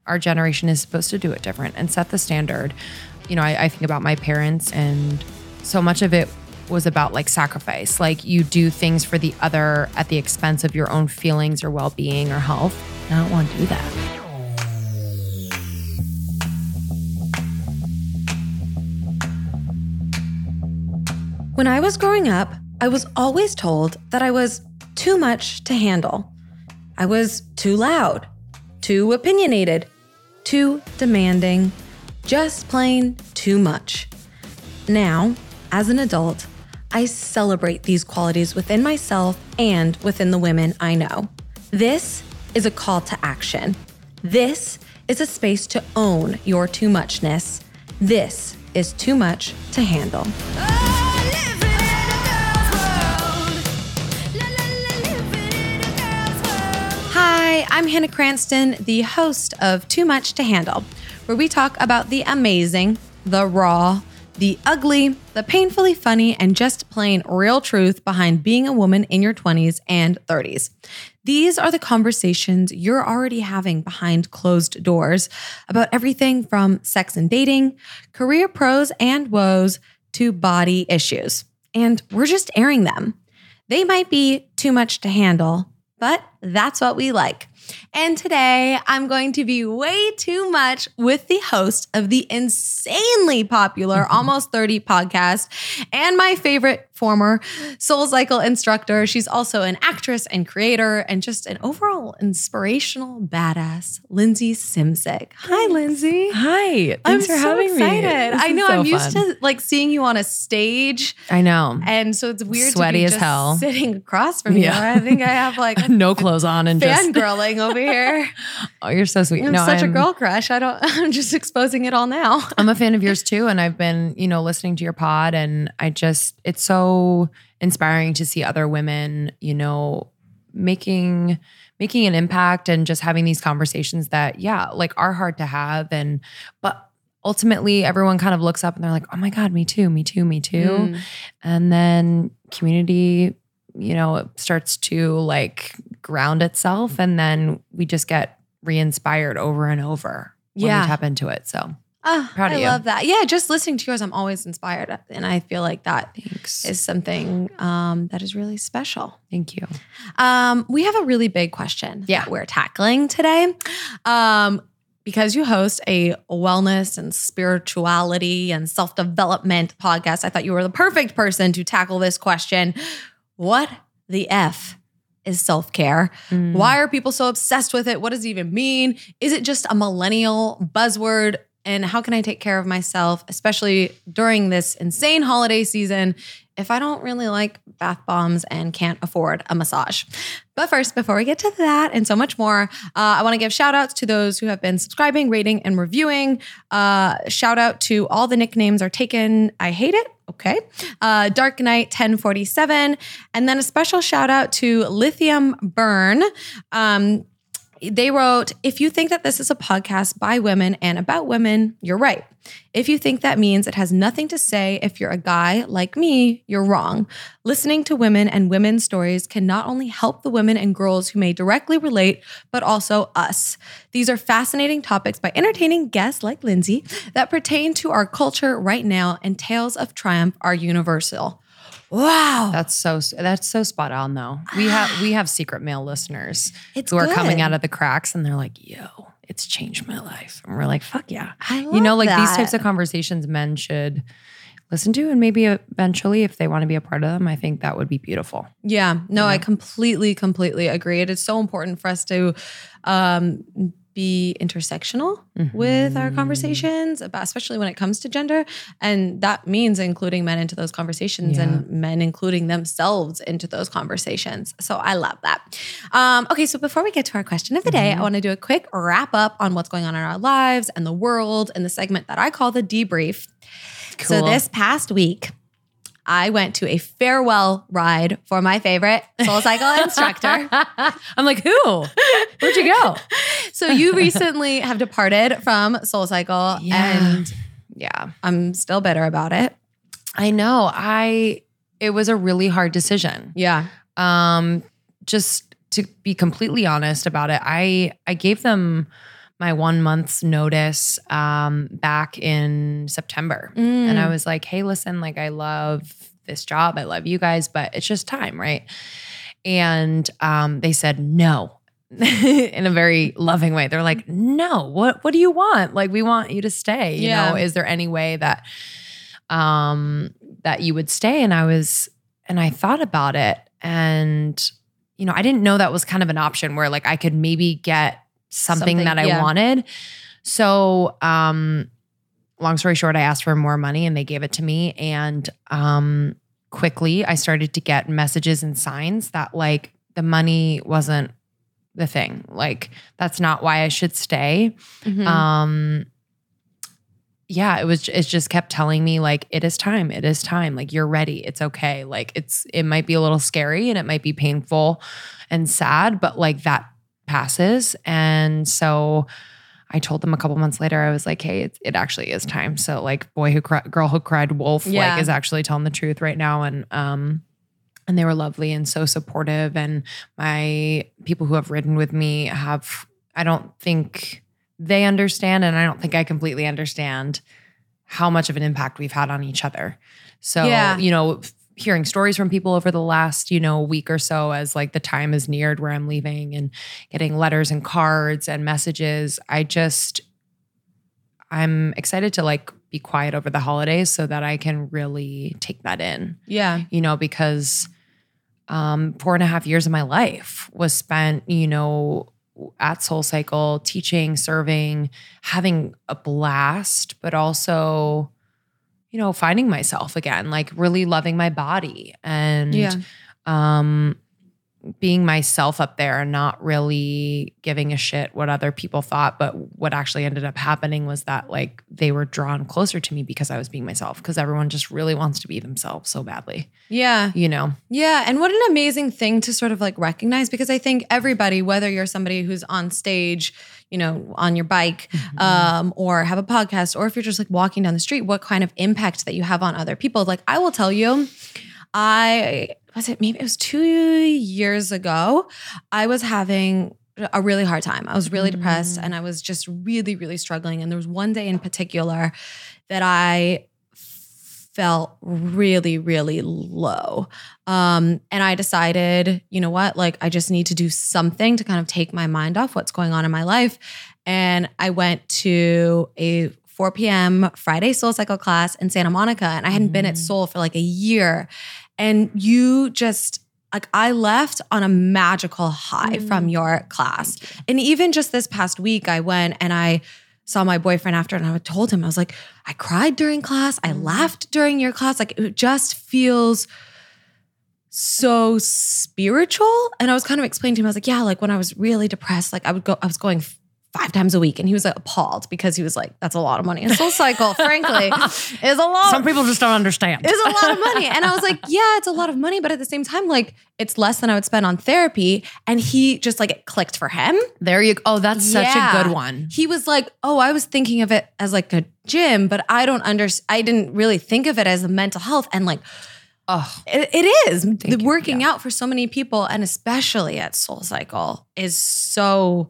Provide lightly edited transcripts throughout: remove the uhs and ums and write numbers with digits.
our generation is supposed to do it different and set the standard. You know, I think about my parents, and so much of it was about like sacrifice. Like you do things for the other at the expense of your own feelings or well-being or health. I don't want to do that. When I was growing up, I was always told that I was too much to handle. I was too loud, too opinionated, too demanding, just plain too much. Now, as an adult, I celebrate these qualities within myself and within the women I know. This is a call to action. This is a space to own your too muchness. This is too much to handle. Hi, I'm Hannah Cranston, the host of Too Much to Handle, where we talk about the amazing, the raw, the ugly, the painfully funny, and just plain real truth behind being a woman in your 20s and 30s. These are the conversations you're already having behind closed doors about everything from sex and dating, career pros and woes, to body issues. And we're just airing them. They might be too much to handle, but that's what we like. And today I'm going to be way too much with the host of the insanely popular Almost 30 podcast and my favorite former SoulCycle instructor. She's also an actress and creator and just an overall inspirational badass, Lindsay Simcik. Hi, Lindsay. Hi. Thanks for having me. I'm so excited. I know. I'm used fun. to like seeing you on a stage. I know. And so it's weird Sweaty to be as just hell. sitting across from you. Yeah. I think I have like No clothes on and just fangirling over here. Oh, you're so sweet. I'm such a girl crush. I'm just exposing it all now. I'm a fan of yours too. And I've been, listening to your pod, and it's so inspiring to see other women, making an impact and just having these conversations that, are hard to have. But ultimately everyone kind of looks up and they're like, oh my God, me too, me too, me too. Mm. And then community, it starts to like ground itself, and then we just get re-inspired over and over when we tap into it. So proud of you. I love that. Yeah, just listening to yours, I'm always inspired. And I feel like that is something that is really special. Thank you. We have a really big question that we're tackling today. Because you host a wellness and spirituality and self-development podcast, I thought you were the perfect person to tackle this question. What the F is self-care? Why are people so obsessed with it? What does it even mean? Is it just a millennial buzzword? And how can I take care of myself, especially during this insane holiday season, if I don't really like bath bombs and can't afford a massage? But first, before we get to that and so much more, I want to give shout outs to those who have been subscribing, rating, and reviewing. Shout out to all the nicknames are taken. I hate it. Okay. Dark Knight 1047. And then a special shout out to Lithium Burn. They wrote, if you think that this is a podcast by women and about women, you're right. If you think that means it has nothing to say if you're a guy like me, you're wrong. Listening to women and women's stories can not only help the women and girls who may directly relate, but also us. These are fascinating topics by entertaining guests like Lindsay that pertain to our culture right now, and tales of triumph are universal. Wow. That's so spot on though. We have secret male listeners who are good. coming out of the cracks, and they're like, yo, it's changed my life. And we're like, fuck yeah. I love these types of conversations men should listen to, and maybe eventually if they want to be a part of them, I think that would be beautiful. Yeah. No, I completely agree. It is so important for us to be intersectional with our conversations, especially when it comes to gender. And that means including men into those conversations and men including themselves into those conversations. So I love that. Okay, so before we get to our question of the day, I want to do a quick wrap up on what's going on in our lives and the world in the segment that I call the debrief. Cool. So this past week, I went to a farewell ride for my favorite SoulCycle instructor. I'm like, who? Where'd you go? So you recently have departed from SoulCycle, and I'm still bitter about it. I know. It was a really hard decision. Yeah. Just to be completely honest about it, I gave them my 1 month's notice back in September. And I was like, hey, listen, like I love this job. I love you guys, but it's just time, right? And they said no in a very loving way. They're like, no, what do you want? Like, we want you to stay. You know, is there any way that that you would stay? And I thought about it, and you know, I didn't know that was kind of an option where like I could maybe get something that I wanted. So, long story short, I asked for more money and they gave it to me. And quickly I started to get messages and signs that like the money wasn't the thing. Like, that's not why I should stay. Yeah, it just kept telling me like, it is time. It is time. Like, you're ready. It's okay. Like, it might be a little scary and it might be painful and sad, but like that passes. And so I told them a couple months later, I was like, hey, it actually is time. So like girl who cried wolf, like is actually telling the truth right now. And they were lovely and so supportive. And my people who have ridden with me I don't think they understand, and I don't think I completely understand how much of an impact we've had on each other. So, you know, hearing stories from people over the last, you know, week or so as like the time is neared where I'm leaving, and getting letters and cards and messages, I'm excited to like be quiet over the holidays so that I can really take that in. Yeah. You know, because 4.5 years of my life was spent, you know, at SoulCycle, teaching, serving, having a blast, but also, you know, finding myself again, like really loving my body and being myself up there and not really giving a shit what other people thought. But what actually ended up happening was that like they were drawn closer to me because I was being myself, because everyone just really wants to be themselves so badly. Yeah. You know? Yeah. And what an amazing thing to sort of like recognize, because I think everybody, whether you're somebody who's on stage, you know, on your bike, or have a podcast, or if you're just like walking down the street, what kind of impact that you have on other people. Like, I will tell you, maybe it was 2 years ago, I was having a really hard time. I was really depressed, and I was just really, really struggling. And there was one day in particular that I felt really, really low. And I decided, you know what, like I just need to do something to kind of take my mind off what's going on in my life. And I went to a 4 p.m. Friday SoulCycle class in Santa Monica, and I hadn't been at Soul for like a year. And you just, like, I left on a magical high from your class. And even just this past week, I went and I saw my boyfriend after, and I told him, I was like, I cried during class. I laughed during your class. Like, it just feels so spiritual. And I was kind of explaining to him, I was like, yeah, like when I was really depressed, like I was going 5 times a week. And he was like appalled, because he was like, that's a lot of money. And SoulCycle, frankly, is a lot. Some people just don't understand. It's a lot of money. And I was like, yeah, it's a lot of money. But at the same time, like it's less than I would spend on therapy. And he just like, it clicked for him. There you go. Oh, that's such a good one. He was like, oh, I was thinking of it as like a gym, but I didn't really think of it as a mental health. And like, oh, it is. The working out for so many people, and especially at SoulCycle, is so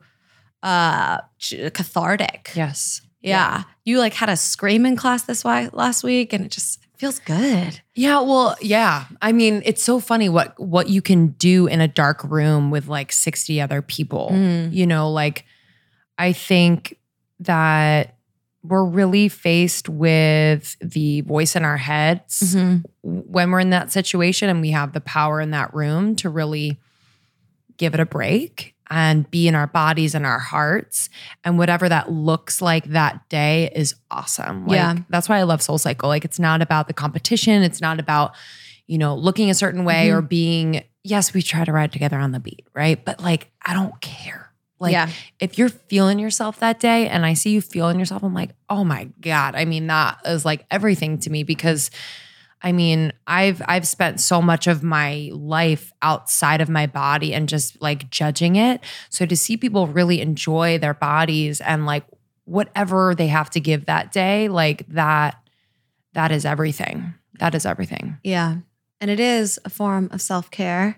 cathartic. Yes. Yeah. You like had a scream in class last week, and it just feels good. Yeah. Well, yeah. I mean, it's so funny what you can do in a dark room with like 60 other people. You know, like I think that we're really faced with the voice in our heads when we're in that situation, and we have the power in that room to really give it a break and be in our bodies and our hearts. And whatever that looks like that day is awesome. Like, that's why I love SoulCycle. Like, it's not about the competition. It's not about, you know, looking a certain way or being, yes, we try to ride together on the beat, right? But like, I don't care. Like, if you're feeling yourself that day and I see you feeling yourself, I'm like, oh my God. I mean, that is like everything to me, because I mean, I've spent so much of my life outside of my body and just like judging it. So to see people really enjoy their bodies and like whatever they have to give that day, like that is everything. That is everything. Yeah. And it is a form of self-care.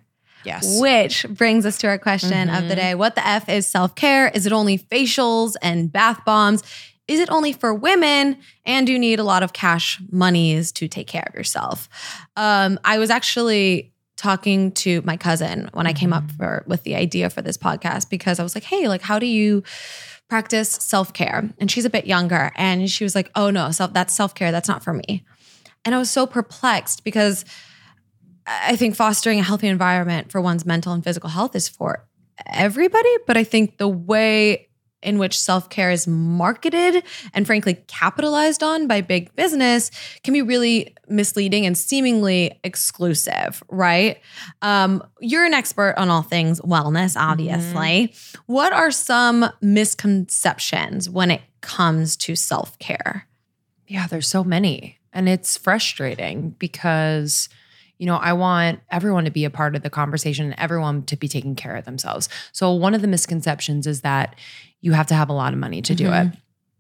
Yes. Which brings us to our question of the day. What the F is self-care? Is it only facials and bath bombs? Is it only for women? And do you need a lot of cash monies to take care of yourself? I was actually talking to my cousin when I came up with the idea for this podcast, because I was like, hey, like, how do you practice self-care? And she's a bit younger. And she was like, oh no, that's self-care. That's not for me. And I was so perplexed, because I think fostering a healthy environment for one's mental and physical health is for everybody. But I think the way in which self-care is marketed and frankly capitalized on by big business can be really misleading and seemingly exclusive, right? You're an expert on all things wellness, obviously. What are some misconceptions when it comes to self-care? Yeah, there's so many. And it's frustrating because, you know, I want everyone to be a part of the conversation and everyone to be taking care of themselves. So one of the misconceptions is that you have to have a lot of money to do it.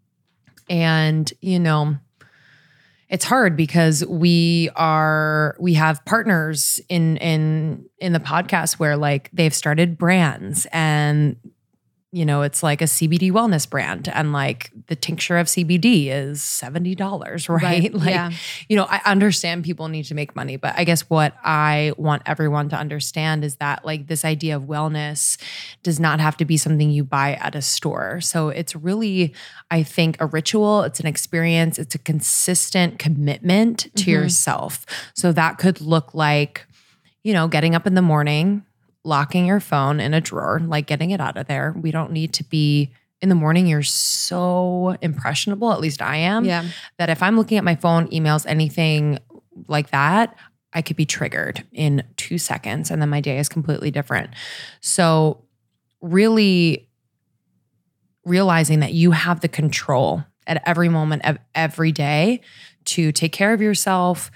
And, you know, it's hard because we have partners in the podcast where like they've started brands, and you know, it's like a CBD wellness brand, and like the tincture of CBD is $70, right? Like, you know, I understand people need to make money, but I guess what I want everyone to understand is that like this idea of wellness does not have to be something you buy at a store. So it's really, I think, a ritual. It's an experience. It's a consistent commitment to yourself. So that could look like, you know, getting up in the morning, locking your phone in a drawer, like getting it out of there. We don't need to be in the morning. You're so impressionable, at least I am, that if I'm looking at my phone, emails, anything like that, I could be triggered in 2 seconds and then my day is completely different. So really realizing that you have the control at every moment of every day to take care of yourself,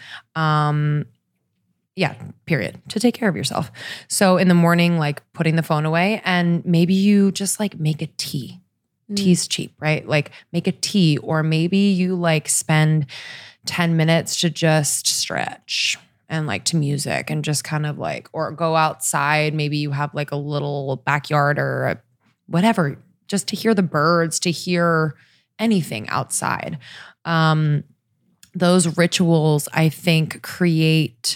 period. To take care of yourself. So in the morning, like putting the phone away, and maybe you just like make a tea. Tea's cheap, right? Like make a tea, or maybe you like spend 10 minutes to just stretch and like to music and just kind of like, or go outside. Maybe you have like a little backyard or whatever, just to hear the birds, to hear anything outside. Those rituals, I think, create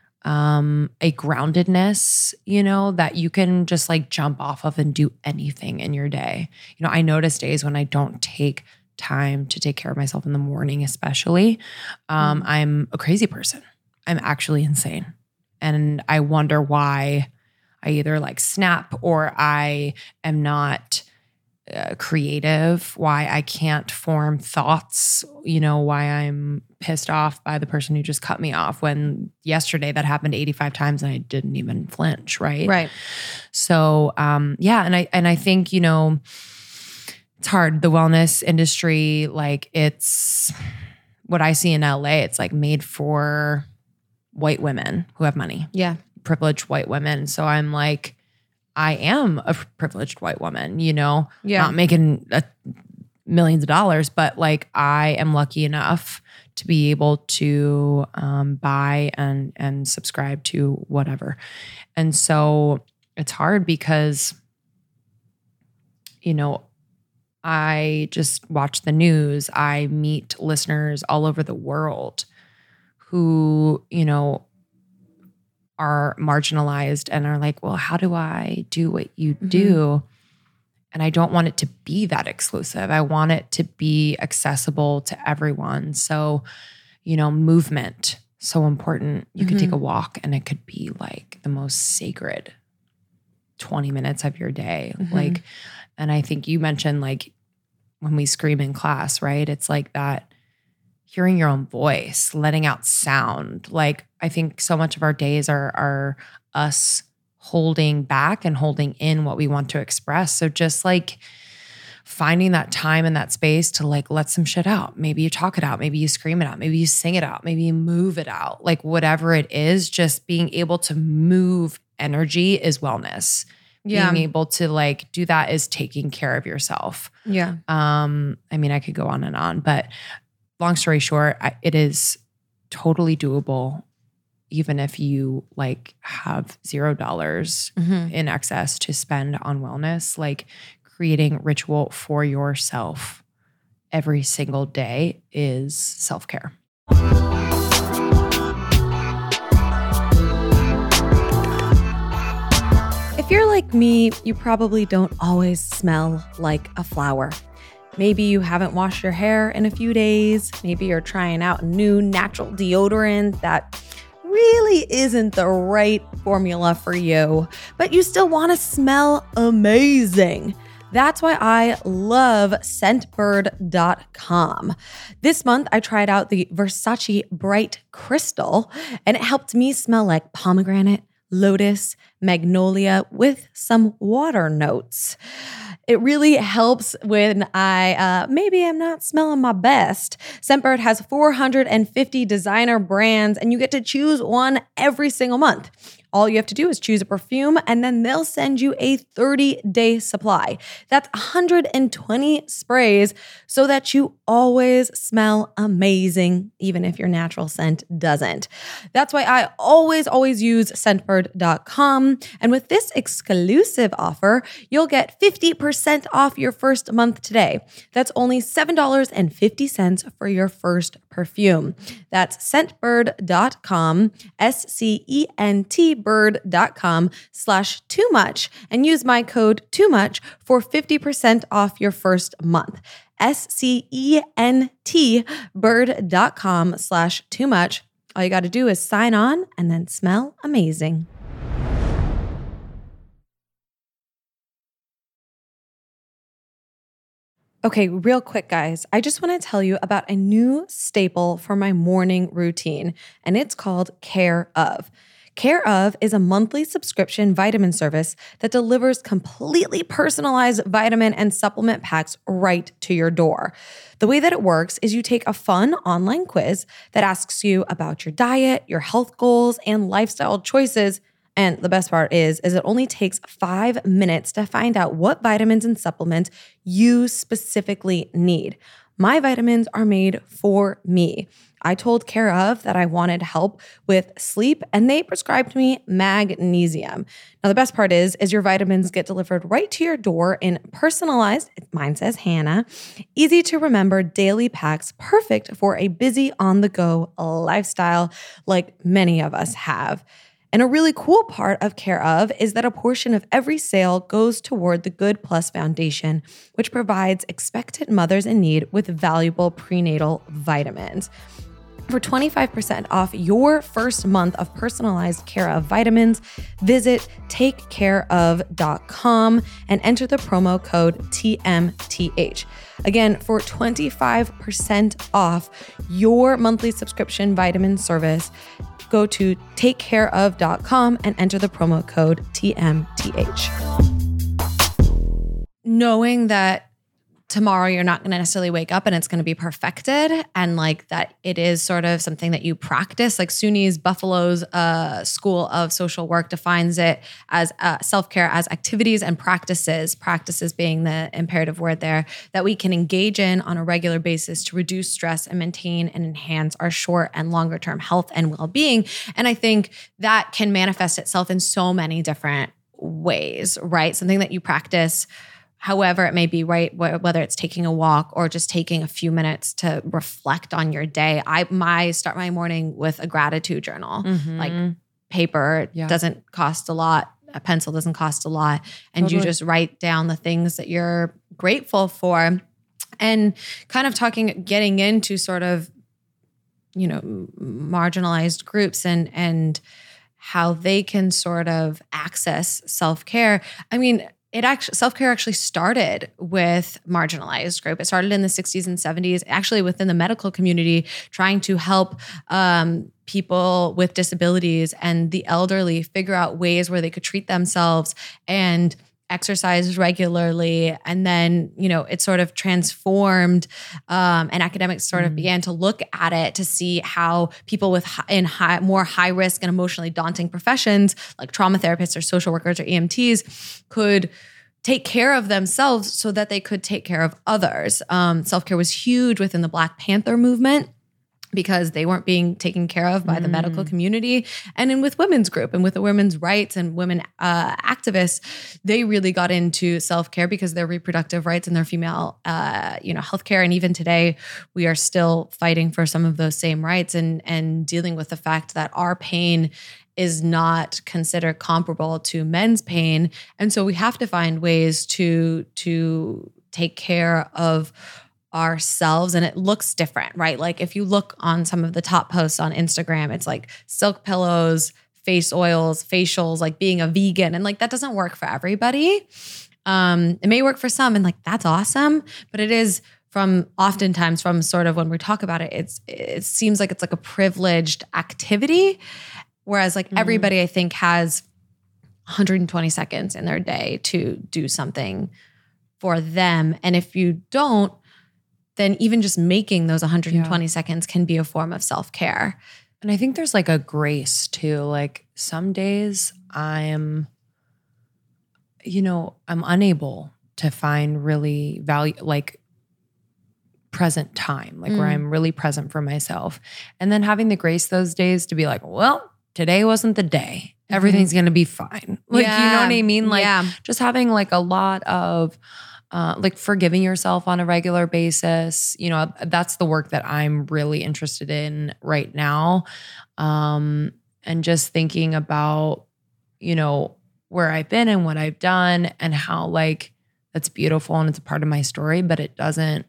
a groundedness, you know, that you can just like jump off of and do anything in your day. You know, I notice days when I don't take time to take care of myself in the morning, especially, I'm a crazy person. I'm actually insane. And I wonder why I either like snap or I am not creative, why I can't form thoughts, you know, why I'm pissed off by the person who just cut me off, when yesterday that happened 85 times and I didn't even flinch, right? Right. So, and I think, you know, it's hard. The wellness industry, like it's what I see in LA, it's like made for white women who have money. Yeah. Privileged white women. So I'm like, I am a privileged white woman, you know, not making millions of dollars, but like I am lucky enough to be able to buy and subscribe to whatever. And so it's hard because, you know, I just watch the news. I meet listeners all over the world who, you know, are marginalized and are like, well, how do I do what you do? And I don't want it to be that exclusive. I want it to be accessible to everyone. So, you know, movement, so important. You could take a walk and it could be like the most sacred 20 minutes of your day. Like, and I think you mentioned like when we scream in class, right? It's like that hearing your own voice, letting out sound. Like I think so much of our days are us holding back and holding in what we want to express. So just like finding that time and that space to like let some shit out. Maybe you talk it out. Maybe you scream it out. Maybe you sing it out. Maybe you move it out. Like whatever it is, just being able to move energy is wellness. Yeah. Being able to like do that is taking care of yourself. Yeah. I mean, I could go on and on, but long story short, it is totally doable. even if you like have $0 in excess to spend on wellness, like creating ritual for yourself every single day is self-care. If you're like me, you probably don't always smell like a flower. Maybe you haven't washed your hair in a few days. Maybe you're trying out a new natural deodorant that really isn't the right formula for you, but you still want to smell amazing. That's why I love Scentbird.com. This month, I tried out the Versace Bright Crystal, and it helped me smell like pomegranate, lotus, magnolia with some water notes. It really helps when I maybe am not smelling my best. Scentbird has 450 designer brands, and you get to choose one every single month. All you have to do is choose a perfume, and then they'll send you a 30-day supply. That's 120 sprays so that you always smell amazing, even if your natural scent doesn't. That's why I always use Scentbird.com. And with this exclusive offer, you'll get 50% off your first month today. That's only $7.50 for your first perfume. That's Scentbird.com, Scentbird.com/too-much, and use my code TOOMUCH for 50% off your first month. Scentbird.com/too-much. All you got to do is sign on and then smell amazing. Okay, real quick, guys. I just want to tell you about a new staple for my morning routine, and it's called Care Of. Care Of is a monthly subscription vitamin service that delivers completely personalized vitamin and supplement packs right to your door. The way that it works is you take a fun online quiz that asks you about your diet, your health goals, and lifestyle choices. And the best part is it only takes 5 minutes to find out what vitamins and supplements you specifically need. My vitamins are made for me. I told Care Of that I wanted help with sleep, and they prescribed me magnesium. Now, the best part is your vitamins get delivered right to your door in personalized, mine says Hannah, easy to remember daily packs, perfect for a busy on-the-go lifestyle like many of us have. And a really cool part of Care Of is that a portion of every sale goes toward the Good Plus Foundation, which provides expectant mothers in need with valuable prenatal vitamins. For 25% off your first month of personalized Care Of vitamins, visit takecareof.com and enter the promo code TMTH. Again, for 25% off your monthly subscription vitamin service, go to takecareof.com and enter the promo code TMTH. Knowing that tomorrow you're not going to necessarily wake up and it's going to be perfected, and like that it is sort of something that you practice. Like SUNY's Buffalo's School of Social Work defines it as self-care as activities and practices being the imperative word there, that we can engage in on a regular basis to reduce stress and maintain and enhance our short and longer term health and well-being. And I think that can manifest itself in so many different ways, right? Something that you practice however it may be, right? Whether it's taking a walk or just taking a few minutes to reflect on your day. I start my morning with a gratitude journal, like paper doesn't cost a lot. A pencil doesn't cost a lot. And you just write down the things that you're grateful for, and kind of getting into sort of, marginalized groups and how they can sort of access self-care. I mean, self-care actually started with marginalized group. It started in the 60s and 70s, actually within the medical community, trying to help people with disabilities and the elderly figure out ways where they could treat themselves and exercise regularly. And then, it sort of transformed, and academics sort of began to look at it to see how people more high risk and emotionally daunting professions like trauma therapists or social workers or EMTs could take care of themselves so that they could take care of others. Self-care was huge within the Black Panther movement. because they weren't being taken care of by the medical community. And then with women's group and with the women's rights and women activists, they really got into self-care because their reproductive rights and their female, healthcare. And even today, we are still fighting for some of those same rights and dealing with the fact that our pain is not considered comparable to men's pain. And so we have to find ways to take care of ourselves, and it looks different, right? Like if you look on some of the top posts on Instagram, it's like silk pillows, face oils, facials, like being a vegan. And like that doesn't work for everybody. It may work for some, and like that's awesome, but it is oftentimes from sort of when we talk about it, it seems like it's like a privileged activity. Whereas like everybody I think has 120 seconds in their day to do something for them. And if you don't, then even just making those 120 seconds can be a form of self-care. And I think there's like a grace too. Like some days I'm unable to find really present time, like where I'm really present for myself. And then having the grace those days to be like, well, today wasn't the day. Everything's going to be fine. Like, you know what I mean? Like just having like a lot of like forgiving yourself on a regular basis. That's the work that I'm really interested in right now. And just thinking about, where I've been and what I've done and how like that's beautiful and it's a part of my story, but it's not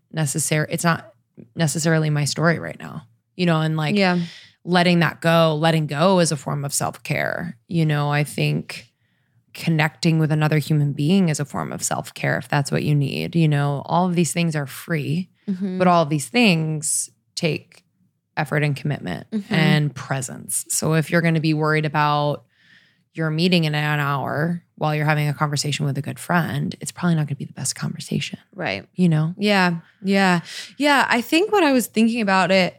necessarily my story right now, and like letting go is a form of self-care. I think connecting with another human being is a form of self-care if that's what you need. All of these things are free, but all of these things take effort and commitment and presence. So if you're going to be worried about your meeting in an hour while you're having a conversation with a good friend, it's probably not going to be the best conversation. Right. Yeah. I think when I was thinking about it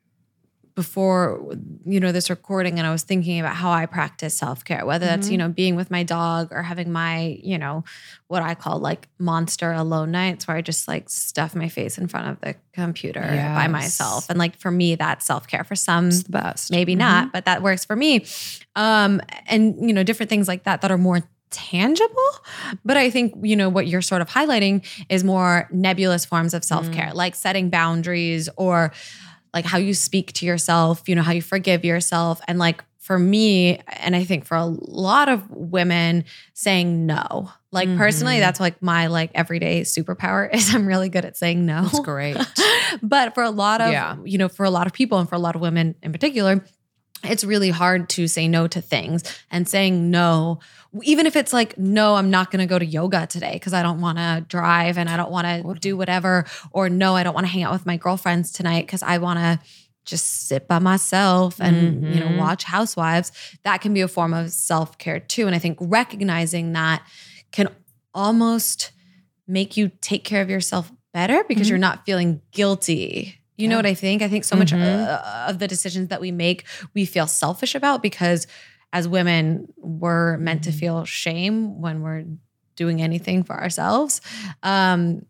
before, this recording, and I was thinking about how I practice self-care, whether that's, being with my dog or having my, what I call like monster alone nights where I just like stuff my face in front of the computer by myself. And like, for me, that's self-care. For some, it's the best. Maybe not, but that works for me. And, different things like that are more tangible. But I think, what you're sort of highlighting is more nebulous forms of self-care, like setting boundaries or like how you speak to yourself, how you forgive yourself. And like for me, and I think for a lot of women, saying no. Like personally, that's like my like everyday superpower is I'm really good at saying no. That's great. But for a lot of, for a lot of people and for a lot of women in particular, it's really hard to say no to things. And saying no, even if it's like, no, I'm not going to go to yoga today because I don't want to drive and I don't want to do whatever. Or no, I don't want to hang out with my girlfriends tonight because I want to just sit by myself and, watch Housewives. That can be a form of self-care too. And I think recognizing that can almost make you take care of yourself better because you're not feeling guilty. You know what I think? I think so much of the decisions that we make, we feel selfish about because as women, we're meant to feel shame when we're doing anything for ourselves. And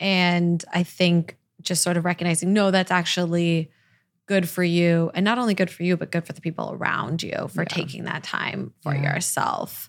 I think just sort of recognizing, no, that's actually good for you. And not only good for you, but good for the people around you for taking that time for yourself.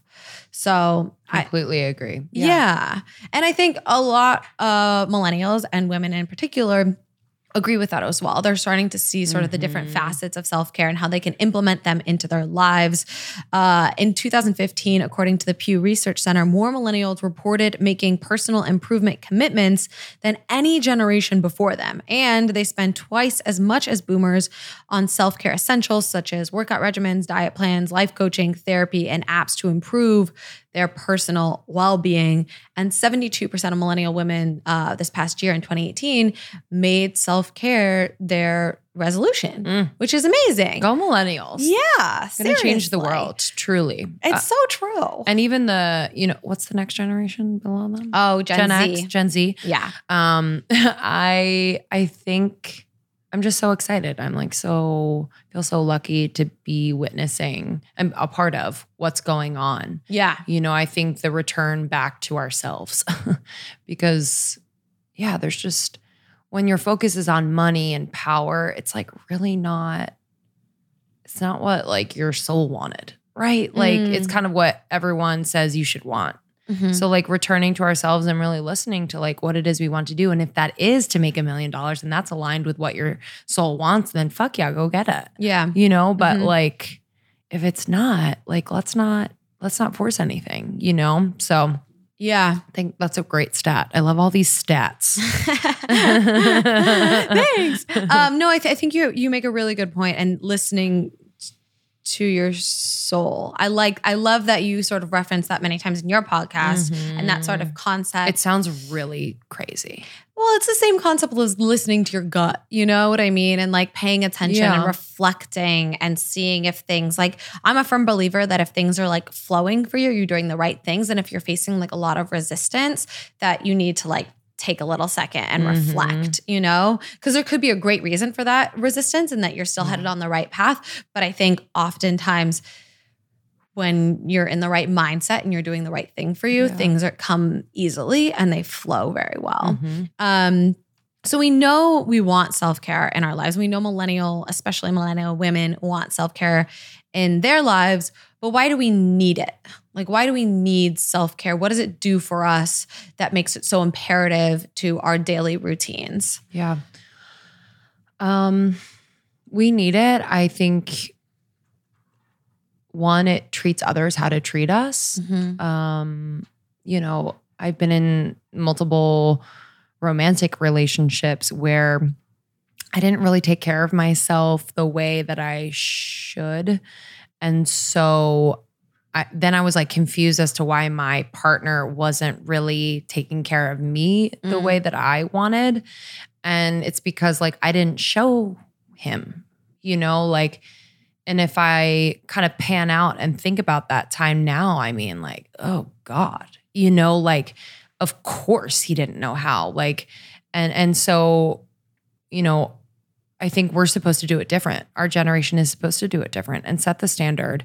So completely agree. Yeah. And I think a lot of millennials and women in particular agree with that as well. They're starting to see sort of the different facets of self-care and how they can implement them into their lives. In 2015, according to the Pew Research Center, more millennials reported making personal improvement commitments than any generation before them. And they spend twice as much as boomers on self-care essentials such as workout regimens, diet plans, life coaching, therapy, and apps to improve their personal well-being. And 72% of millennial women this past year in 2018 made self-care their resolution, which is amazing. Go millennials. Yeah. It's going to change the world, truly. It's so true. And even what's the next generation below them? Oh, Gen Z. X, Gen Z. Yeah. I think I'm just so excited. I'm like feel so lucky to be witnessing and a part of what's going on. Yeah. I think the return back to ourselves because there's just when your focus is on money and power, it's like really it's not what like your soul wanted, right? Like it's kind of what everyone says you should want. So like returning to ourselves and really listening to like what it is we want to do. And if that is to make $1 million and that's aligned with what your soul wants, then fuck yeah, go get it. Yeah. You know, but like if it's not, like let's not force anything, you know? So yeah. I think that's a great stat. I love all these stats. Thanks. No, I think you make a really good point, and listening to your soul. I love that you sort of reference that many times in your podcast and that sort of concept. It sounds really crazy. Well, it's the same concept as listening to your gut. You know what I mean? And like paying attention and reflecting and seeing if things like, I'm a firm believer that if things are like flowing for you, you're doing the right things. And if you're facing like a lot of resistance, that you need to like take a little second and reflect, you know, because there could be a great reason for that resistance and that you're still headed on the right path. But I think oftentimes when you're in the right mindset and you're doing the right thing for you, things come easily and they flow very well. So we know we want self-care in our lives. We know especially millennial women want self-care in their lives, but why do we need it? Like, why do we need self-care? What does it do for us that makes it so imperative to our daily routines? Yeah. We need it. I think one, it treats others how to treat us. You know, I've been in multiple romantic relationships where I didn't really take care of myself the way that I should. And so then I was like confused as to why my partner wasn't really taking care of me the way that I wanted. And it's because like I didn't show him, you know, like, and if I kind of pan out and think about that time now, I mean like, oh God, you know, like, of course he didn't know how, like, and so, you know, I think we're supposed to do it different. Our generation is supposed to do it different and set the standard.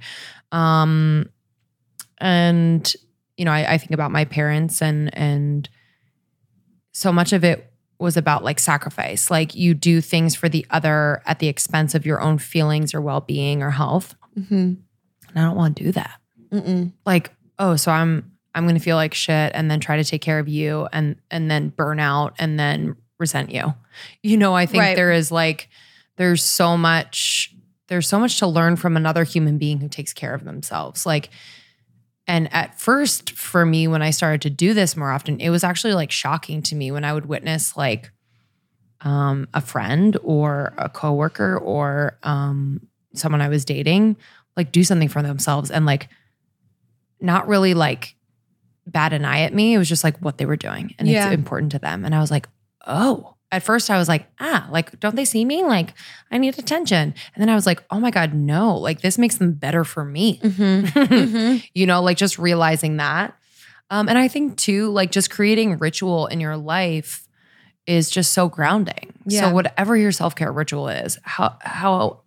And, you know, I think about my parents and so much of it was about like sacrifice. Like you do things for the other at the expense of your own feelings or well-being or health. And I don't want to do that. Like, oh, so I'm going to feel like shit and then try to take care of you and then burn out and then resent you. You know, I think there's so much to learn from another human being who takes care of themselves. Like, and at first for me, when I started to do this more often, it was actually like shocking to me when I would witness like a friend or a coworker or someone I was dating, like do something for themselves and like not really like bat an eye at me. It was just like what they were doing and it's important to them. And I was like, oh. At first I was like, like, don't they see me? Like, I need attention. And then I was like, oh my God, no, like this makes them better for me. You know, like just realizing that. And I think too, like just creating ritual in your life is just so grounding. So whatever your self-care ritual is, however,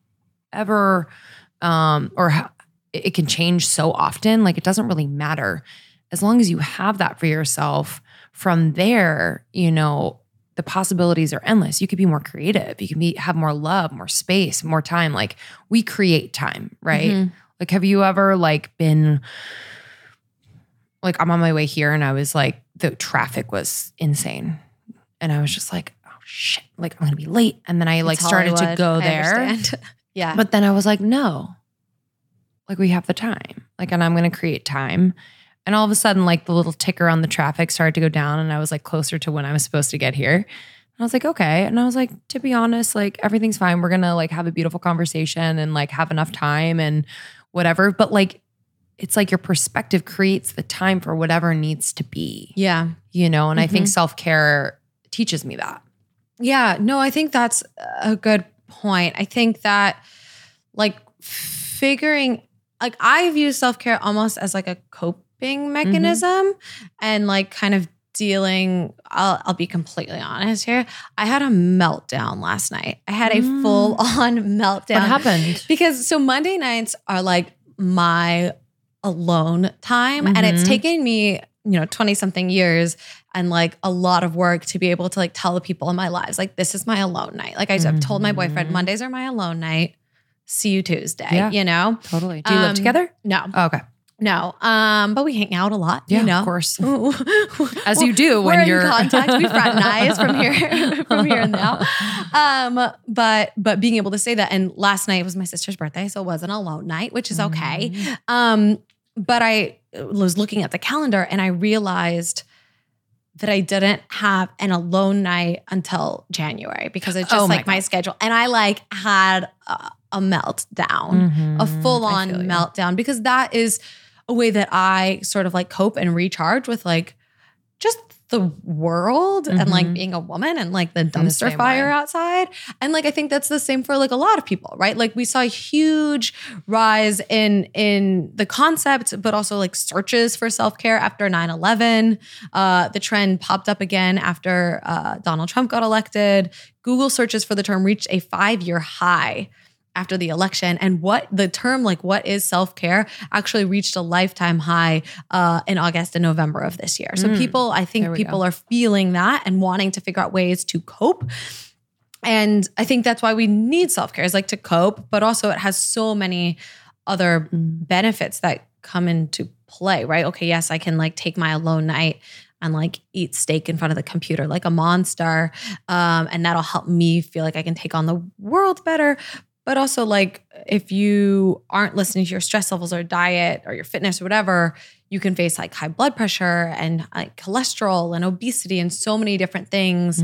it can change so often, like it doesn't really matter. As long as you have that for yourself, from there, you know, the possibilities are endless. You could be more creative. You can have more love, more space, more time. Like we create time, right? Like, have you ever like been like, I'm on my way here and I was like, the traffic was insane. And I was just like, oh shit, like I'm going to be late. And then I like started to go there. Yeah. But then I was like, no, like we have the time. Like, and I'm going to create time. And all of a sudden, like the little ticker on the traffic started to go down and I was like closer to when I was supposed to get here. And I was like, okay. And I was like, to be honest, like everything's fine. We're going to like have a beautiful conversation and like have enough time and whatever. But like, it's like your perspective creates the time for whatever needs to be. Yeah. You know, and I think self-care teaches me that. Yeah. No, I think that's a good point. I think that like I view self-care almost as like a coping mechanism and like kind of dealing, I'll be completely honest here. I had a meltdown last night. I had a full on meltdown. What happened? Because so Monday nights are like my alone time and it's taken me, 20 something years and like a lot of work to be able to like tell the people in my lives, like, this is my alone night. Like I've told my boyfriend, Mondays are my alone night. See you Tuesday, you know? Totally. Do you live together? No. Oh, okay. No. But we hang out a lot, you know? Of course. As you do when you're in contact. We fraternize from here and now. But being able to say that, and last night was my sister's birthday, so it wasn't a alone night, which is okay. But I was looking at the calendar and I realized that I didn't have an alone night until January because it's just my schedule. And I like had a meltdown, a full-on meltdown, because that is a way that I sort of like cope and recharge with like just the world and like being a woman and like the dumpster fire outside. And like, I think that's the same for like a lot of people, right? Like we saw a huge rise in the concept, but also like searches for self-care after 9/11. The trend popped up again after Donald Trump got elected. Google searches for the term reached a 5-year high after the election. And what the term, like what is self-care, actually reached a lifetime high in August and November of this year. So I think people are feeling that and wanting to figure out ways to cope. And I think that's why we need self-care, is like to cope, but also it has so many other benefits that come into play, right? Okay, yes, I can like take my alone night and like eat steak in front of the computer like a monster. And that'll help me feel like I can take on the world better. But also like if you aren't listening to your stress levels or diet or your fitness or whatever, you can face like high blood pressure and like cholesterol and obesity and so many different things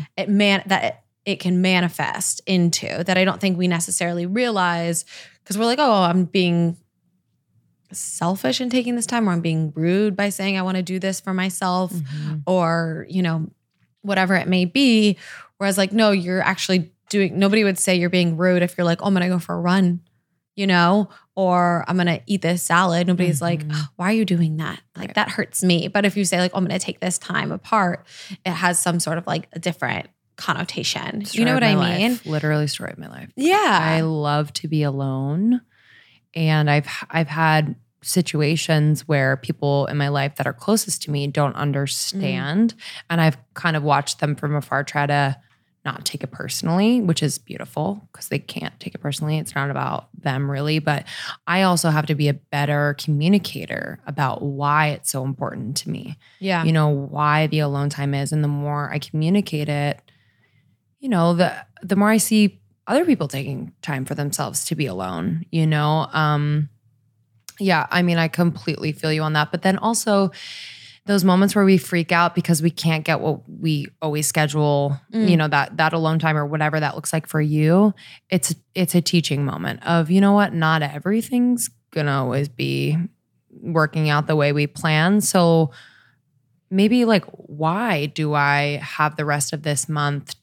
it can manifest into that I don't think we necessarily realize, because we're like, oh, I'm being selfish in taking this time, or I'm being rude by saying I want to do this for myself, or, you know, whatever it may be. Whereas like, no, you're actually nobody would say you're being rude if you're like, oh, I'm going to go for a run, you know, or I'm going to eat this salad. Nobody's like, oh, why are you doing that? Like that hurts me. But if you say like, oh, I'm going to take this time apart, it has some sort of like a different connotation. You know what I mean? Literally story of my life. Yeah. I love to be alone. And I've had situations where people in my life that are closest to me don't understand. And I've kind of watched them from afar try to not take it personally, which is beautiful because they can't take it personally. It's not about them really. But I also have to be a better communicator about why it's so important to me. Yeah. You know, why the alone time is. And the more I communicate it, you know, the more I see other people taking time for themselves to be alone, you know? Yeah, I mean, I completely feel you on that. But then also those moments where we freak out because we can't get what we always schedule, you know, that alone time or whatever that looks like for you, it's a teaching moment of, you know what, not everything's gonna always be working out the way we plan. So maybe like, why do I have the rest of this month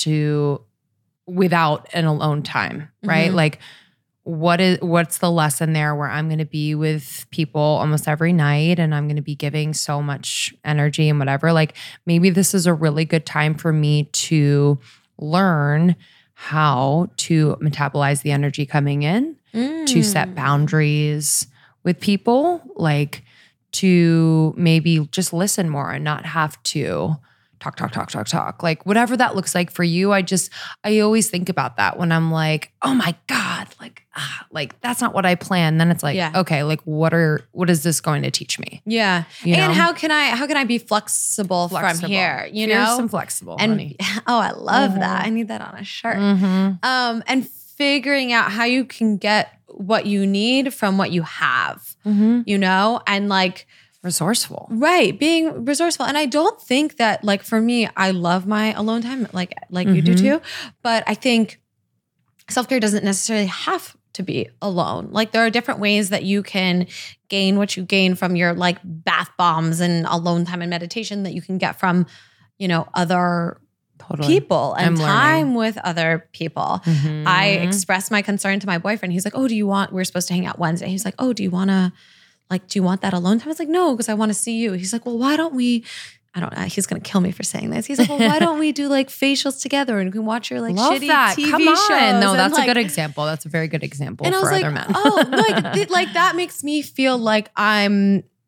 without an alone time, right? Like, what's the lesson there where I'm going to be with people almost every night and I'm going to be giving so much energy and whatever. Like maybe this is a really good time for me to learn how to metabolize the energy coming in, to set boundaries with people, like to maybe just listen more and not have to talk. Like whatever that looks like for you. I always think about that when I'm like, oh my God, like that's not what I planned. Then it's like, okay, like what is this going to teach me? Yeah. You know? And how can I be flexible from here? You know, some flexible, and honey. Oh, I love that. I need that on a shirt. And figuring out how you can get what you need from what you have, you know, and like, resourceful. Right. Being resourceful. And I don't think that like for me, I love my alone time like you do too. But I think self-care doesn't necessarily have to be alone. Like there are different ways that you can gain what you gain from your like bath bombs and alone time and meditation that you can get from, you know, other people and time with other people. I expressed my concern to my boyfriend. He's like, oh, we're supposed to hang out Wednesday. He's like, oh, do you want that alone time? I was like, no, because I want to see you. He's like, well, why don't we, I don't know. He's going to kill me for saying this. He's like, well, why don't we do like facials together and we can watch your like shitty TV Come on. shows? No, that's like, a good example. That's a very good example and for I was other like, men. oh, like that makes me feel like I'm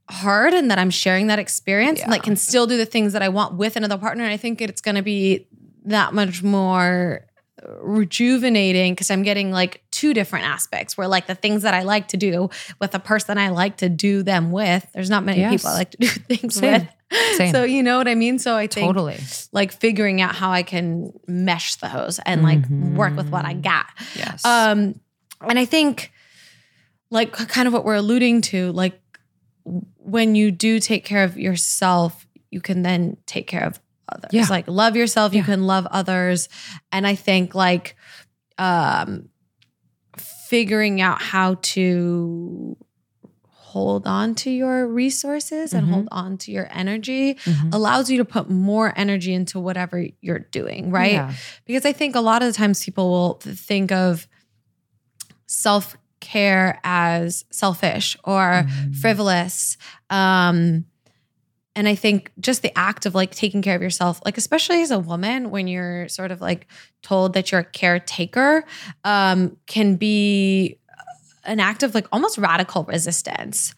hard and that I'm sharing that experience and like can still do the things that I want with another partner. And I think it's going to be that much more rejuvenating because I'm getting like two different aspects where like the things that I like to do with the person I like to do them with, there's not many people I like to do things with. Same. So you know what I mean? So I think totally like figuring out how I can mesh those and like work with what I got. Yes. And I think like kind of what we're alluding to, like when you do take care of yourself, you can then take care of others. Yeah. Like love yourself, you can love others. And I think like figuring out how to hold on to your resources and hold on to your energy allows you to put more energy into whatever you're doing, right? Yeah. Because I think a lot of the times people will think of self-care as selfish or frivolous. And I think just the act of like taking care of yourself, like especially as a woman, when you're sort of like told that you're a caretaker, can be an act of like almost radical resistance.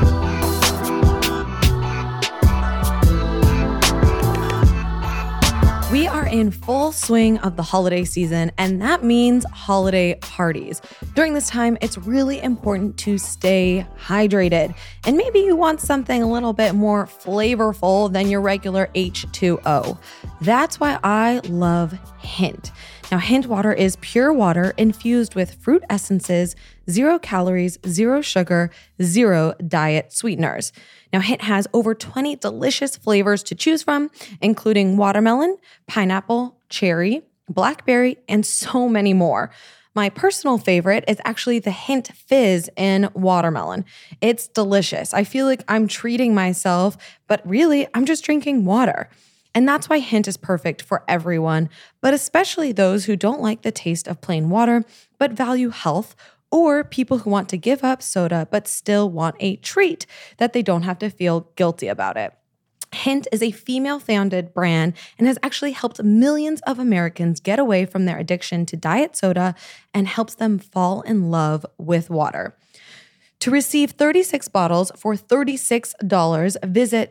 We are in full swing of the holiday season, and that means holiday parties. During this time, it's really important to stay hydrated. And maybe you want something a little bit more flavorful than your regular H2O. That's why I love Hint. Now, Hint water is pure water infused with fruit essences, 0 calories, 0 sugar, 0 diet sweeteners. Now, Hint has over 20 delicious flavors to choose from, including watermelon, pineapple, cherry, blackberry, and so many more. My personal favorite is actually the Hint Fizz in watermelon. It's delicious. I feel like I'm treating myself, but really, I'm just drinking water. And that's why Hint is perfect for everyone, but especially those who don't like the taste of plain water, but value health, or people who want to give up soda, but still want a treat that they don't have to feel guilty about it. Hint is a female-founded brand and has actually helped millions of Americans get away from their addiction to diet soda and helps them fall in love with water. To receive 36 bottles for $36, visit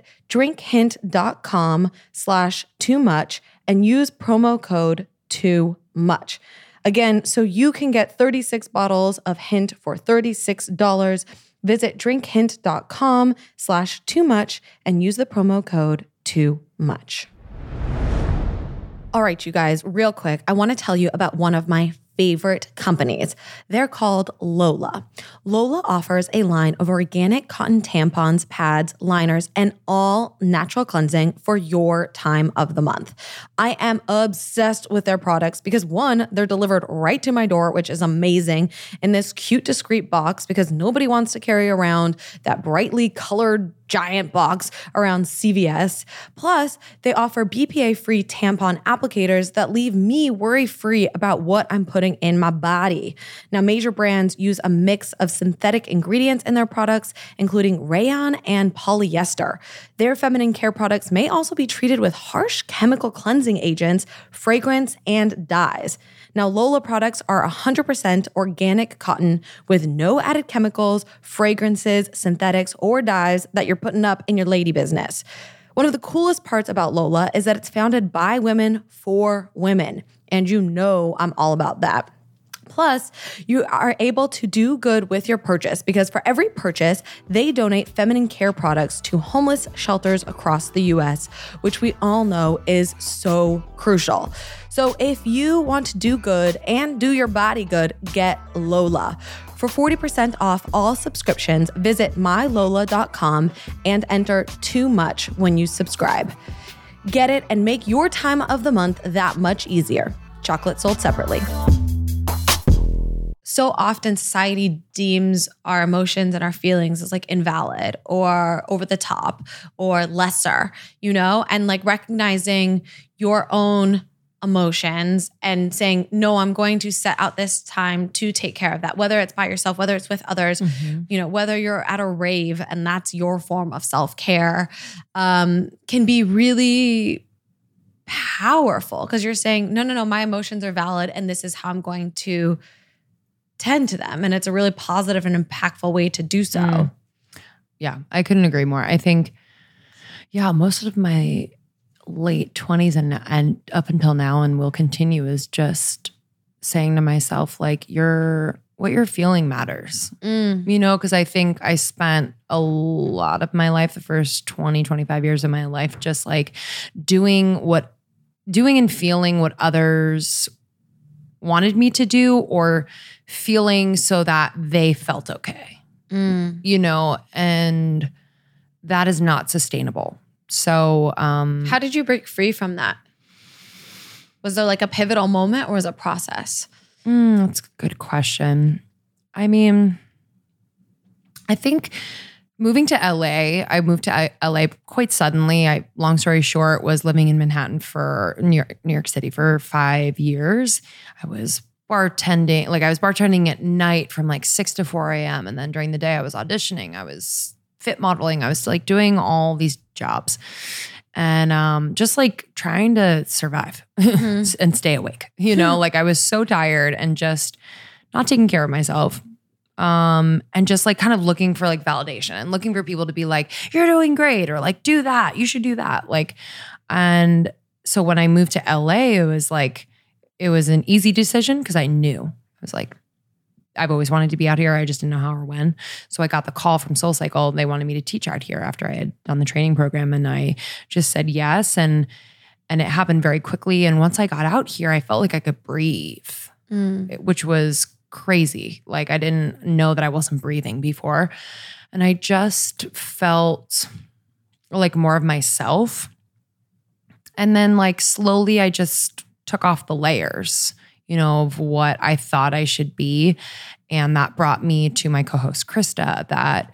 drinkhint.com/toomuch and use promo code TOOMUCH. Again, so you can get 36 bottles of Hint for $36. Visit drinkhint.com/toomuch and use the promo code TOOMUCH. All right, you guys, real quick, I want to tell you about one of my favorite companies. They're called Lola. Lola offers a line of organic cotton tampons, pads, liners, and all natural cleansing for your time of the month. I am obsessed with their products because one, they're delivered right to my door, which is amazing, in this cute, discreet box because nobody wants to carry around that brightly colored giant box around CVS. Plus, they offer BPA-free tampon applicators that leave me worry-free about what I'm putting in my body. Now, major brands use a mix of synthetic ingredients in their products, including rayon and polyester. Their feminine care products may also be treated with harsh chemical cleansing agents, fragrance, and dyes. Now, Lola products are 100% organic cotton with no added chemicals, fragrances, synthetics, or dyes that you're putting up in your lady business. One of the coolest parts about Lola is that it's founded by women for women. And you know I'm all about that. Plus, you are able to do good with your purchase because for every purchase, they donate feminine care products to homeless shelters across the US, which we all know is so crucial. So if you want to do good and do your body good, get Lola. For 40% off all subscriptions, visit mylola.com and enter TOOMUCH when you subscribe. Get it and make your time of the month that much easier. Chocolate sold separately. So often society deems our emotions and our feelings as like invalid or over the top or lesser, you know, and like recognizing your own emotions and saying, no, I'm going to set out this time to take care of that, whether it's by yourself, whether it's with others, you know, whether you're at a rave and that's your form of self-care, can be really powerful because you're saying, no, my emotions are valid and this is how I'm going to tend to them. And it's a really positive and impactful way to do so. Yeah, I couldn't agree more. I think, most of my late 20s and up until now and will continue is just saying to myself, like, what you're feeling matters, because I think I spent a lot of my life, the first 20, 25 years of my life, just like doing and feeling what others wanted me to do or feeling so that they felt okay, and that is not sustainable. So, how did you break free from that? Was there like a pivotal moment or was it a process? That's a good question. I mean, I think moving to LA, I moved to LA quite suddenly. Long story short, was living in Manhattan for New York City for 5 years. I was bartending at night from like 6 to 4 a.m. And then during the day I was auditioning. I was fit modeling. I was like doing all these jobs and just like trying to survive and stay awake. Like I was so tired and just not taking care of myself. And just like kind of looking for like validation and looking for people to be like, you're doing great, or like, do that, you should do that. And so when I moved to LA, it was an easy decision because I knew. I was like, I've always wanted to be out here. I just didn't know how or when. So I got the call from SoulCycle. They wanted me to teach out here after I had done the training program. And I just said yes. And it happened very quickly. And once I got out here, I felt like I could breathe, which was crazy. Like I didn't know that I wasn't breathing before. And I just felt like more of myself. And then like slowly I just took off the layers, of what I thought I should be. And that brought me to my co-host, Krista, that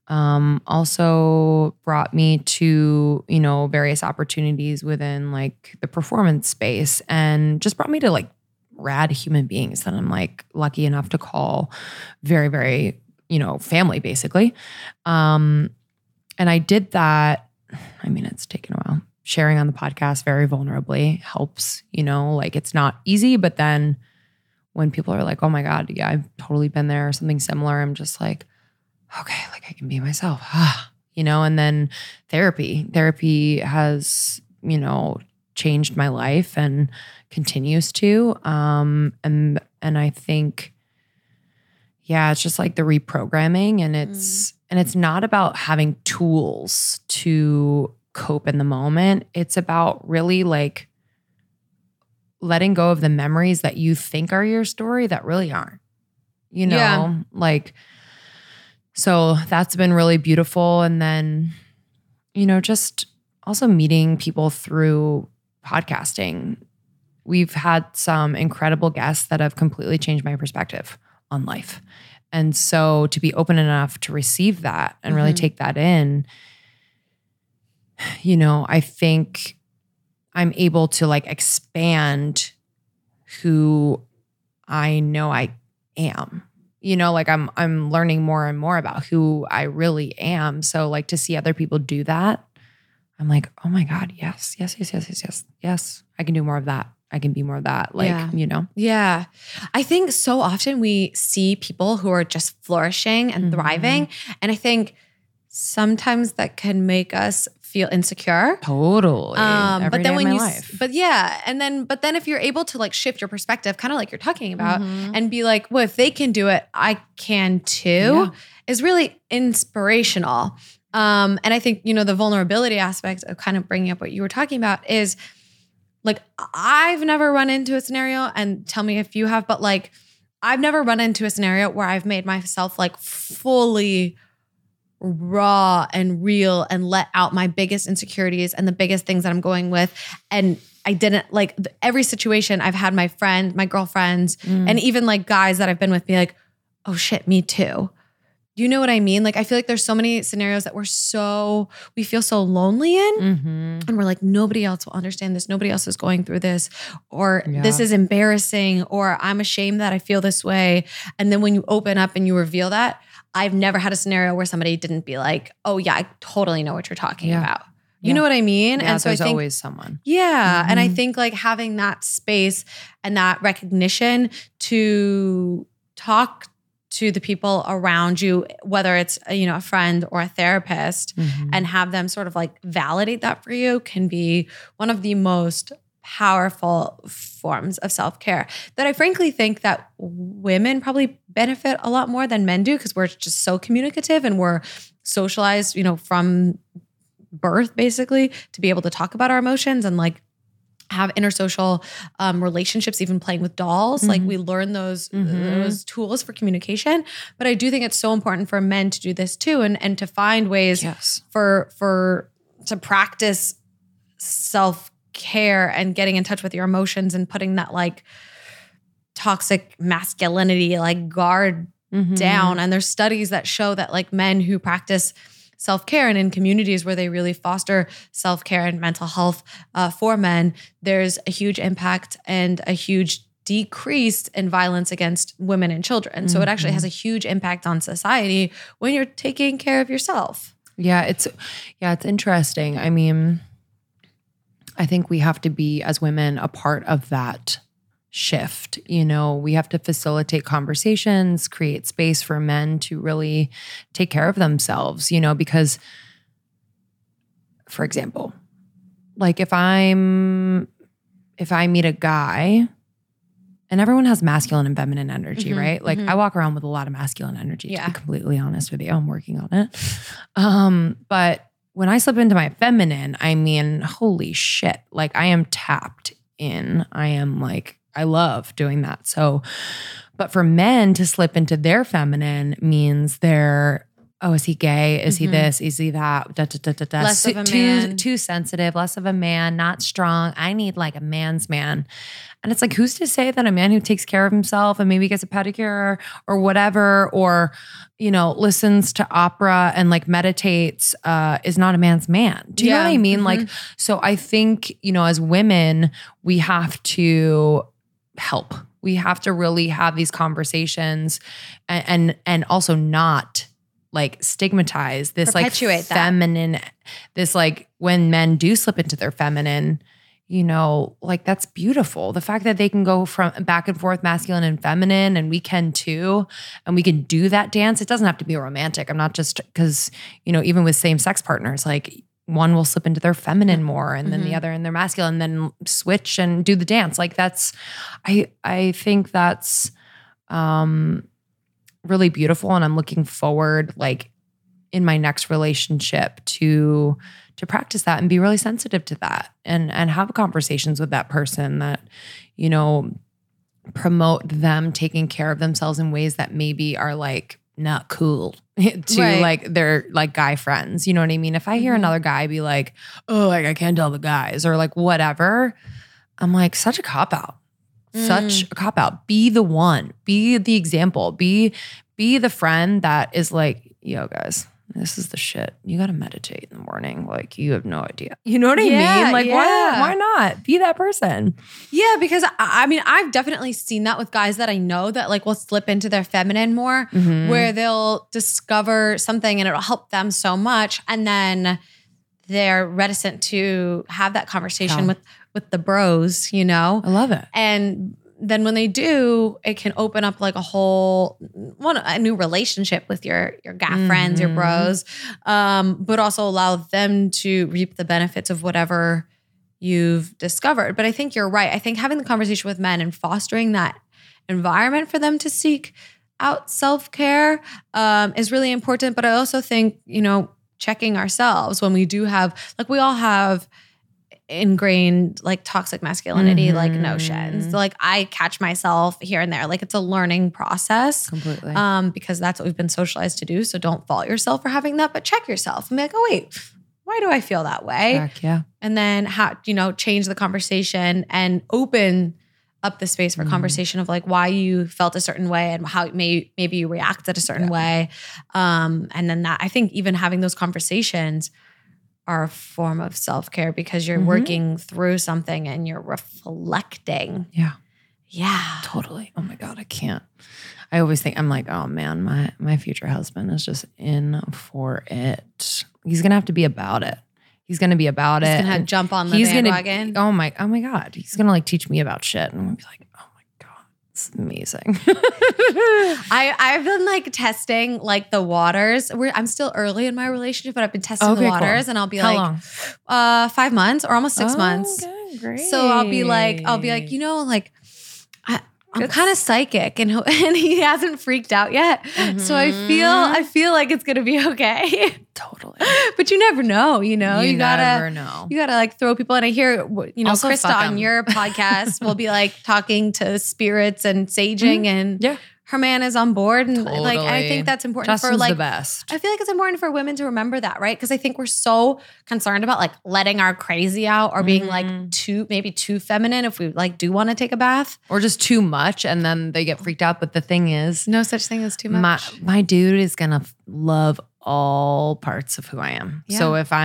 also brought me to, various opportunities within like the performance space and just brought me to like rad human beings that I'm like lucky enough to call very, very, family basically. And I did that. I mean, it's taken a while. Sharing on the podcast very vulnerably helps, like it's not easy, but then when people are like, oh my God, yeah, I've totally been there or something similar, I'm just like, okay, like I can be myself, and then therapy has, changed my life and continues to, and I think, it's just like the reprogramming and it's not about having tools to cope in the moment. It's about really like letting go of the memories that you think are your story that really aren't, so that's been really beautiful. And then, just also meeting people through podcasting. We've had some incredible guests that have completely changed my perspective on life. And so to be open enough to receive that and really take that in, I think I'm able to like expand who I know I am. Like I'm learning more and more about who I really am. So like to see other people do that, I'm like, oh my God, yes. I can do more of that. I can be more of that. Yeah. I think so often we see people who are just flourishing and thriving. And I think sometimes that can make us feel insecure. Totally. But then when but then if you're able to like shift your perspective, kind of like you're talking about, and be like, well, if they can do it, I can too, is really inspirational. And I think, the vulnerability aspect of kind of bringing up what you were talking about is like, I've never run into a scenario, and tell me if you have, but like, I've never run into a scenario where I've made myself like fully raw and real and let out my biggest insecurities and the biggest things that I'm going with. And I didn't like every situation I've had my friend, my girlfriends, and even like guys that I've been with be like, oh shit, me too. Do you know what I mean? Like, I feel like there's so many scenarios that we feel so lonely in, and we're like, nobody else will understand this. Nobody else is going through this, or this is embarrassing, or I'm ashamed that I feel this way. And then when you open up and you reveal that, I've never had a scenario where somebody didn't be like, oh yeah, I totally know what you're talking about. You know what I mean? Yeah, and so there's I think always someone. Yeah. And I think like having that space and that recognition to talk to the people around you, whether it's a friend or a therapist, and have them sort of like validate that for you can be one of the most powerful forms of self-care that I frankly think that women probably benefit a lot more than men do, because we're just so communicative and we're socialized, from birth basically to be able to talk about our emotions and like have intersocial relationships, even playing with dolls. Like we learn those tools for communication. But I do think it's so important for men to do this too, and to find ways to practice self-care and getting in touch with your emotions and putting that like toxic masculinity like guard down. And there's studies that show that like men who practice self-care and in communities where they really foster self-care and mental health for men, there's a huge impact and a huge decrease in violence against women and children. So it actually has a huge impact on society when you're taking care of yourself. Yeah, it's interesting. I mean, I think we have to be, as women, a part of that shift. We have to facilitate conversations, create space for men to really take care of themselves, because, for example, like if I meet a guy, and everyone has masculine and feminine energy, right? Like I walk around with a lot of masculine energy, to be completely honest with you. I'm working on it. But when I slip into my feminine, I mean, holy shit. Like I am tapped in. I love doing that. So, but for men to slip into their feminine means they're, is he gay? Is he this? Is he that? Less of a man. Too sensitive, less of a man, not strong. I need like a man's man. And it's like, who's to say that a man who takes care of himself and maybe gets a pedicure or whatever, or, listens to opera and like meditates, is not a man's man. Do you know what I mean? Like, so I think, as women, we have to help. We have to really have these conversations and also not like stigmatize this perpetuate like feminine, this like when men do slip into their feminine, like that's beautiful. The fact that they can go from back and forth masculine and feminine, and we can too, and we can do that dance. It doesn't have to be romantic. I'm not just because, even with same sex partners, like one will slip into their feminine more and then the other in their masculine, and then switch and do the dance. Like that's, I think that's really beautiful. And I'm looking forward like in my next relationship to practice that and be really sensitive to that and have conversations with that person that, promote them taking care of themselves in ways that maybe are like not cool to like their like guy friends. You know what I mean? If I hear another guy be like, oh, like I can't tell the guys or like whatever, I'm like, such a cop out. Such a cop out. Be the one. Be the example. Be the friend that is like, yo guys, this is the shit. You got to meditate in the morning. Like you have no idea. You know what I mean? Like why not? Be that person. Yeah, because I mean, I've definitely seen that with guys that I know that like will slip into their feminine more, where they'll discover something and it'll help them so much. And then they're reticent to have that conversation with the bros, I love it. And then when they do, it can open up like a new relationship with your guy friends, your bros, but also allow them to reap the benefits of whatever you've discovered. But I think you're right. I think having the conversation with men and fostering that environment for them to seek out self-care is really important. But I also think, checking ourselves when we do have, like we all have ingrained like toxic masculinity like notions. So, like I catch myself here and there. Like it's a learning process. Completely. Because that's what we've been socialized to do. So don't fault yourself for having that, but check yourself and be like, oh wait, why do I feel that way? Heck yeah. And then change the conversation and open up the space for conversation of like why you felt a certain way and how maybe you reacted a certain way. And then that, I think even having those conversations are a form of self-care because you're working through something and you're reflecting. Yeah. Yeah. Totally. Oh my God, I can't. I always think, I'm like, oh man, my future husband is just in for it. He's going to have to be about it. He's going to be about it. He's going to jump on the bandwagon. Oh my God. He's going to like teach me about shit. And I'm going to be like, oh my God, It's amazing. I've been like testing like the waters. I'm still early in my relationship, but I've been testing the waters, cool. And I'll be How like, long? 5 months or almost 6 months. Okay, great. So I'll be like, you know, like I'm kind of psychic, and he hasn't freaked out yet. Mm-hmm. So I feel like it's gonna be okay. Totally. But you never know, you know. You never know. You gotta like throw people. And I hear, you know, also Krista on your podcast will be like talking to spirits and saging, and her man is on board. And like, I think that's important. Justin's for like, the best. I feel like it's important for women to remember that, right? Because I think we're so concerned about like letting our crazy out or being like maybe too feminine if we like do want to take a bath. Or just too much and then they get freaked out. But the thing is, no such thing as too much. My dude is going to love all parts of who I am. Yeah. So if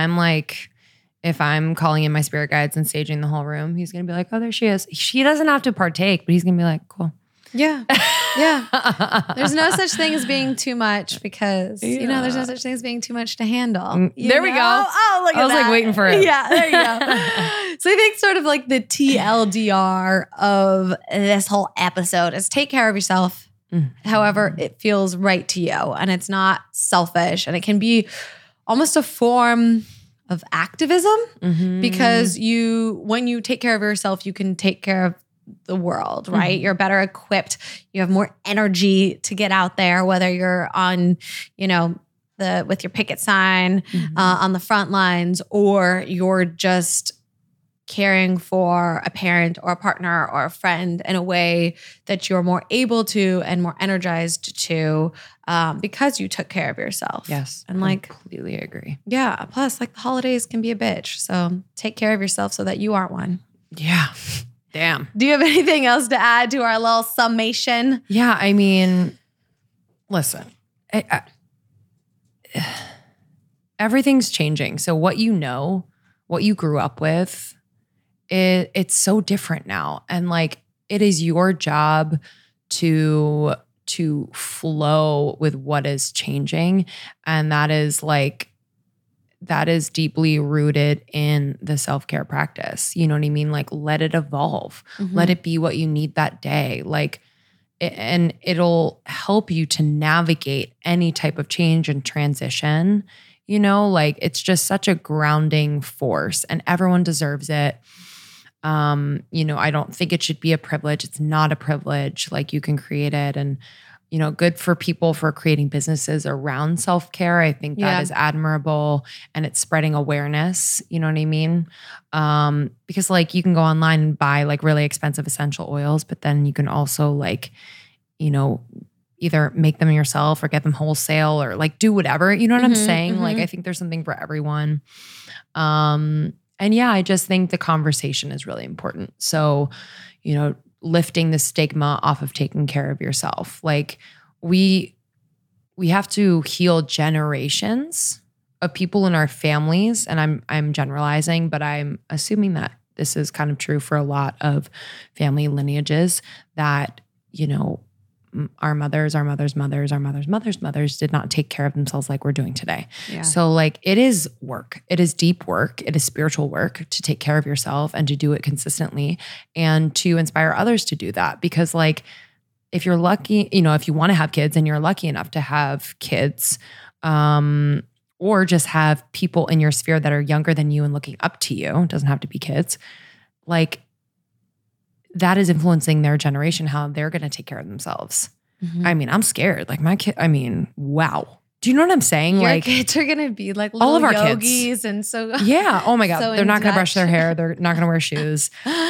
I'm calling in my spirit guides and staging the whole room, he's going to be like, oh, there she is. She doesn't have to partake, but he's going to be like, cool. Yeah. Yeah. There's no such thing as being too much because, you know, there's no such thing as being too much to handle. There we go. Oh, look at that. I was like waiting for it. Yeah, there you go. So I think sort of like the TLDR of this whole episode is take care of yourself. However it feels right to you, and it's not selfish, and it can be almost a form of activism because when you take care of yourself, you can take care of the world, right? You're better equipped. You have more energy to get out there, whether you're on, you know, with your picket sign on the front lines, or you're just caring for a parent or a partner or a friend in a way that you're more able to and more energized to because you took care of yourself. Yes. And like, completely agree. Yeah. Plus like the holidays can be a bitch. So take care of yourself so that you aren't one. Yeah. Damn. Do you have anything else to add to our little summation? Yeah. I mean, listen, everything's changing. So what you know, what you grew up with, it's so different now. And like, it is your job to flow with what is changing. And that is deeply rooted in the self-care practice. You know what I mean? Like, let it evolve. Let it be what you need that day. Like, and it'll help you to navigate any type of change and transition. You know, like, it's just such a grounding force and everyone deserves it. You know, I don't think it should be a privilege. It's not a privilege. Like, you can create it, and, you know, good for people for creating businesses around self-care. I think that is admirable, and it's spreading awareness. You know what I mean? Because like, you can go online and buy like really expensive essential oils, but then you can also like, you know, either make them yourself or get them wholesale or like do whatever. You know what I'm saying? Like, I think there's something for everyone. And yeah, I just think the conversation is really important. So, you know, lifting the stigma off of taking care of yourself. Like, we have to heal generations of people in our families. And I'm generalizing, but I'm assuming that this is kind of true for a lot of family lineages, that, you know, our mothers did not take care of themselves like we're doing today. Yeah. So like, it is work. It is deep work. It is spiritual work to take care of yourself and to do it consistently and to inspire others to do that. Because like, if you're lucky, you know, if you want to have kids and you're lucky enough to have kids, or just have people in your sphere that are younger than you and looking up to you, it doesn't have to be kids, like, that is influencing their generation, how they're going to take care of themselves. I mean, I'm scared. Like, my kid, I mean, wow. Do you know what I'm saying? Your like, kids are going to be like little all of our yogis kids. And so yeah. Oh my God. So they're not going to brush their hair. They're not going to wear shoes.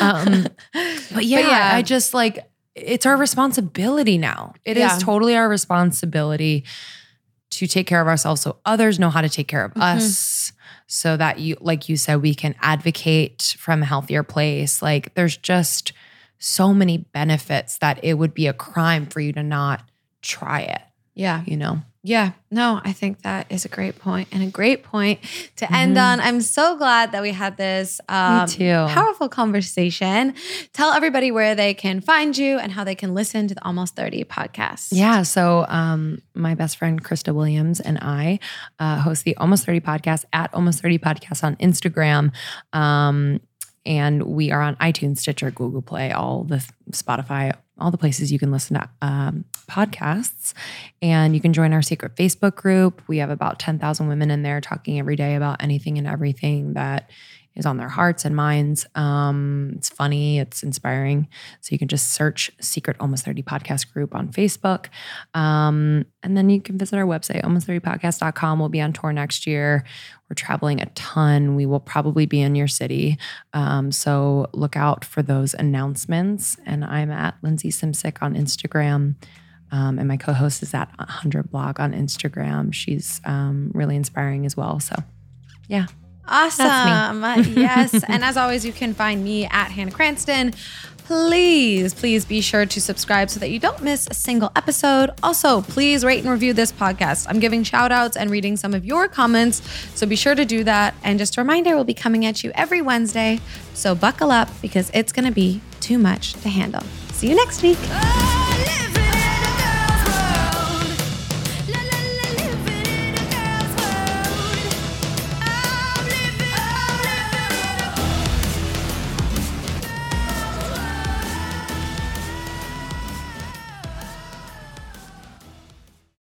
But yeah, I just like, it's our responsibility now. It is totally our responsibility to take care of ourselves so others know how to take care of us, so that you, like you said, we can advocate from a healthier place. Like, there's just so many benefits that it would be a crime for you to not try it. Yeah. You know? Yeah. No, I think that is a great point, and a great point to end on. I'm so glad that we had this powerful conversation. Tell everybody where they can find you and how they can listen to the Almost 30 podcast. Yeah. So my best friend, Krista Williams, and I host the Almost 30 podcast at Almost 30 Podcast on Instagram. And we are on iTunes, Stitcher, Google Play, all the Spotify, all the places you can listen to podcasts. And you can join our secret Facebook group. We have about 10,000 women in there talking every day about anything and everything that is on their hearts and minds. It's funny, it's inspiring. So you can just search Secret Almost 30 Podcast Group on Facebook. And then you can visit our website, almost30podcast.com. We'll be on tour next year. We're traveling a ton. We will probably be in your city. So look out for those announcements. And I'm at Lindsay Simsick on Instagram. And my co-host is at 100blog on Instagram. She's really inspiring as well. So yeah. Awesome. Yes. And as always, you can find me at Hannah Cranston. Please be sure to subscribe so that you don't miss a single episode. Also, please rate and review this podcast. I'm giving shout outs and reading some of your comments, so be sure to do that. And just a reminder, we'll be coming at you every Wednesday. So buckle up because it's going to be too much to handle. See you next week.